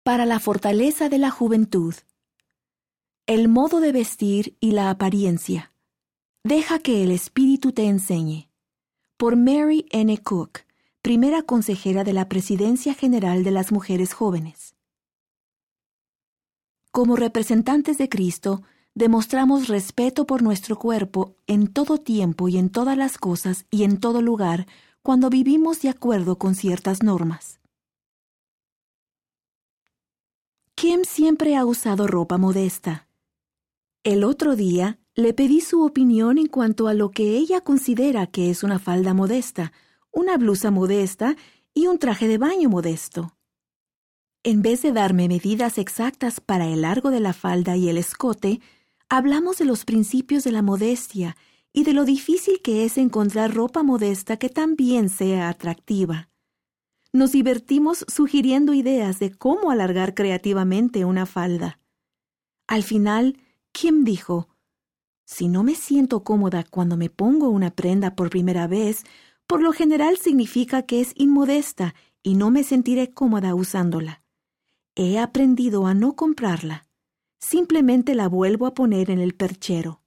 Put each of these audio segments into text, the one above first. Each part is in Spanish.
Para la fortaleza de la juventud. El modo de vestir y la apariencia. Deja que el Espíritu te enseñe. Por Mary N. Cook, primera consejera de la Presidencia General de las Mujeres Jóvenes. Como representantes de Cristo, demostramos respeto por nuestro cuerpo en todo tiempo y en todas las cosas y en todo lugar cuando vivimos de acuerdo con ciertas normas. Kim siempre ha usado ropa modesta. El otro día le pedí su opinión en cuanto a lo que ella considera que es una falda modesta, una blusa modesta y un traje de baño modesto. En vez de darme medidas exactas para el largo de la falda y el escote, hablamos de los principios de la modestia y de lo difícil que es encontrar ropa modesta que también sea atractiva. Nos divertimos sugiriendo ideas de cómo alargar creativamente una falda. Al final, Kim dijo, «Si no me siento cómoda cuando me pongo una prenda por primera vez, por lo general significa que es inmodesta y no me sentiré cómoda usándola. He aprendido a no comprarla. Simplemente la vuelvo a poner en el perchero».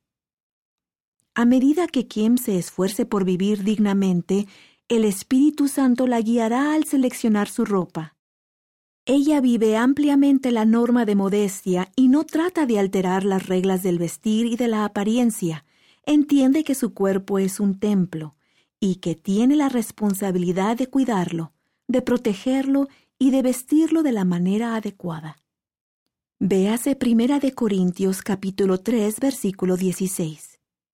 A medida que Kim se esfuerce por vivir dignamente, el Espíritu Santo la guiará al seleccionar su ropa. Ella vive ampliamente la norma de modestia y no trata de alterar las reglas del vestir y de la apariencia. Entiende que su cuerpo es un templo y que tiene la responsabilidad de cuidarlo, de protegerlo y de vestirlo de la manera adecuada. Véase 1 Corintios capítulo 3, versículo 16.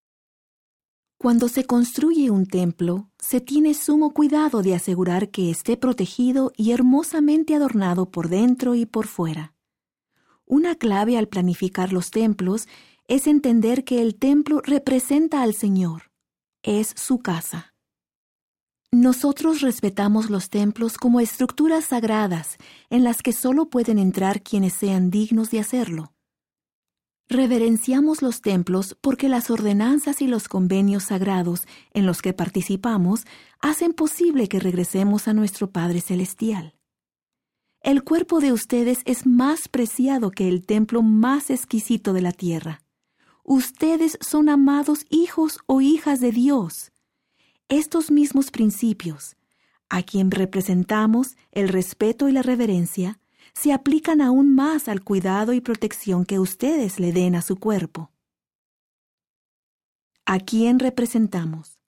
Cuando se construye un templo, se tiene sumo cuidado de asegurar que esté protegido y hermosamente adornado por dentro y por fuera. Una clave al planificar los templos es entender que el templo representa al Señor. Es su casa. Nosotros respetamos los templos como estructuras sagradas en las que solo pueden entrar quienes sean dignos de hacerlo. Reverenciamos los templos porque las ordenanzas y los convenios sagrados en los que participamos hacen posible que regresemos a nuestro Padre Celestial. El cuerpo de ustedes es más preciado que el templo más exquisito de la tierra. Ustedes son amados hijos o hijas de Dios. Estos mismos principios, a quien representamos el respeto y la reverencia, se aplican aún más al cuidado y protección que ustedes le den a su cuerpo. ¿A quién representamos?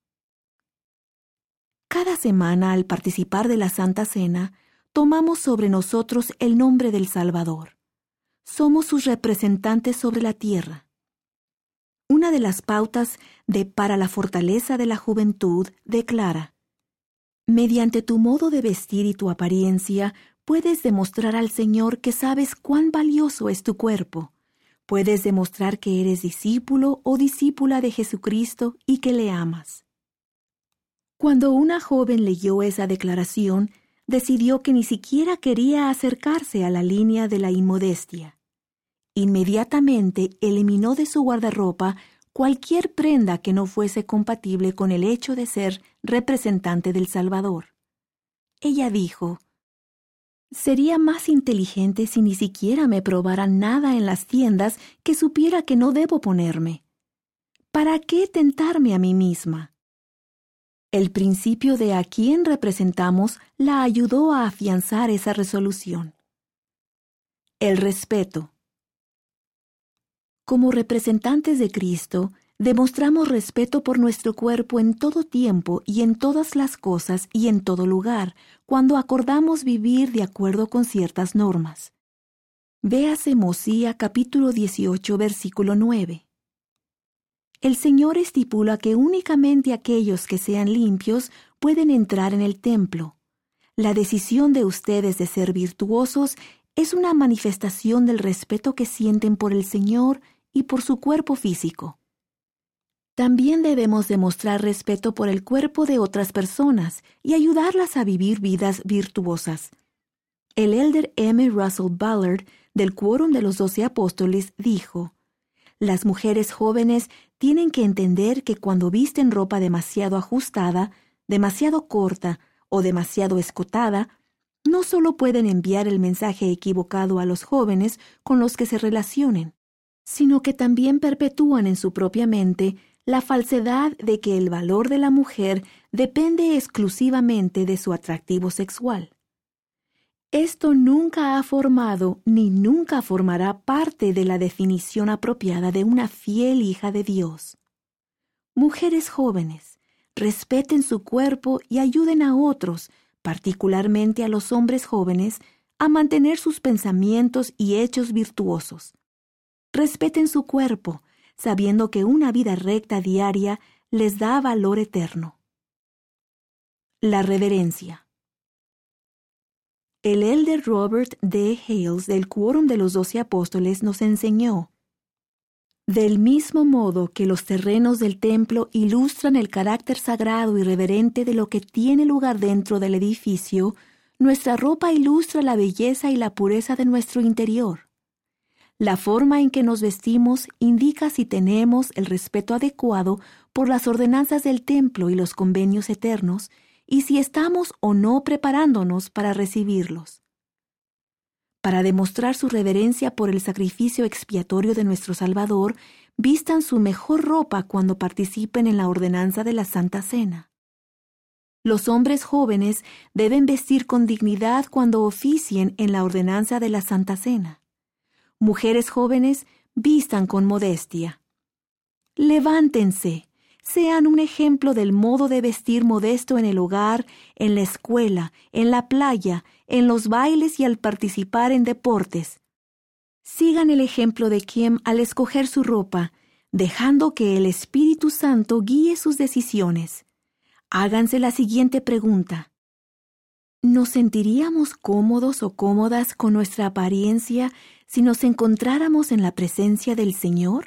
Cada semana, al participar de la Santa Cena, tomamos sobre nosotros el nombre del Salvador. Somos sus representantes sobre la tierra. Una de las pautas de Para la fortaleza de la juventud declara: mediante tu modo de vestir y tu apariencia, puedes demostrar al Señor que sabes cuán valioso es tu cuerpo. Puedes demostrar que eres discípulo o discípula de Jesucristo y que le amas. Cuando una joven leyó esa declaración, decidió que ni siquiera quería acercarse a la línea de la inmodestia. Inmediatamente eliminó de su guardarropa cualquier prenda que no fuese compatible con el hecho de ser representante del Salvador. Ella dijo: «Sería más inteligente si ni siquiera me probaran nada en las tiendas que supiera que no debo ponerme. ¿Para qué tentarme a mí misma?». El principio de a quién representamos la ayudó a afianzar esa resolución. El respeto. Como representantes de Cristo, demostramos respeto por nuestro cuerpo en todo tiempo y en todas las cosas y en todo lugar, cuando acordamos vivir de acuerdo con ciertas normas. Véase Mosía capítulo 18, versículo 9. El Señor estipula que únicamente aquellos que sean limpios pueden entrar en el templo. La decisión de ustedes de ser virtuosos es una manifestación del respeto que sienten por el Señor y por su cuerpo físico. También debemos demostrar respeto por el cuerpo de otras personas y ayudarlas a vivir vidas virtuosas. El elder M. Russell Ballard, del Quórum de los 12 Apóstoles, dijo: «Las mujeres jóvenes tienen que entender que cuando visten ropa demasiado ajustada, demasiado corta o demasiado escotada, no solo pueden enviar el mensaje equivocado a los jóvenes con los que se relacionen, sino que también perpetúan en su propia mente la falsedad de que el valor de la mujer depende exclusivamente de su atractivo sexual. Esto nunca ha formado ni nunca formará parte de la definición apropiada de una fiel hija de Dios. Mujeres jóvenes, respeten su cuerpo y ayuden a otros, particularmente a los hombres jóvenes, a mantener sus pensamientos y hechos virtuosos. Respeten su cuerpo, sabiendo que una vida recta diaria les da valor eterno. La reverencia. El elder Robert D. Hales del Quórum de los 12 Apóstoles nos enseñó: del mismo modo que los terrenos del templo ilustran el carácter sagrado y reverente de lo que tiene lugar dentro del edificio, nuestra ropa ilustra la belleza y la pureza de nuestro interior. La forma en que nos vestimos indica si tenemos el respeto adecuado por las ordenanzas del templo y los convenios eternos, y si estamos o no preparándonos para recibirlos. Para demostrar su reverencia por el sacrificio expiatorio de nuestro Salvador, vistan su mejor ropa cuando participen en la ordenanza de la Santa Cena. Los hombres jóvenes deben vestir con dignidad cuando oficien en la ordenanza de la Santa Cena. Mujeres jóvenes, vistan con modestia. Levántense. Sean un ejemplo del modo de vestir modesto en el hogar, en la escuela, en la playa, en los bailes y al participar en deportes. Sigan el ejemplo de Kim al escoger su ropa, dejando que el Espíritu Santo guíe sus decisiones. Háganse la siguiente pregunta: ¿nos sentiríamos cómodos o cómodas con nuestra apariencia si nos encontráramos en la presencia del Señor?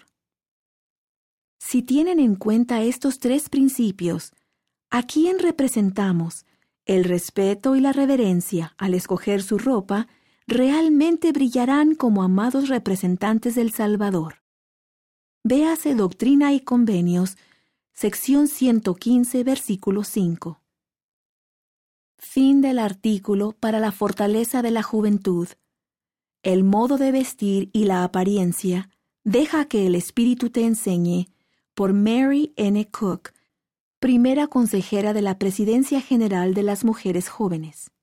Si tienen en cuenta estos 3 principios, ¿a quién representamos? El respeto y la reverencia al escoger su ropa realmente brillarán como amados representantes del Salvador. Véase Doctrina y Convenios, sección 115, versículo 5. Fin del artículo para la fortaleza de la juventud. El modo de vestir y la apariencia, deja que el Espíritu te enseñe, por Mary N. Cook, primera consejera de la Presidencia General de las Mujeres Jóvenes.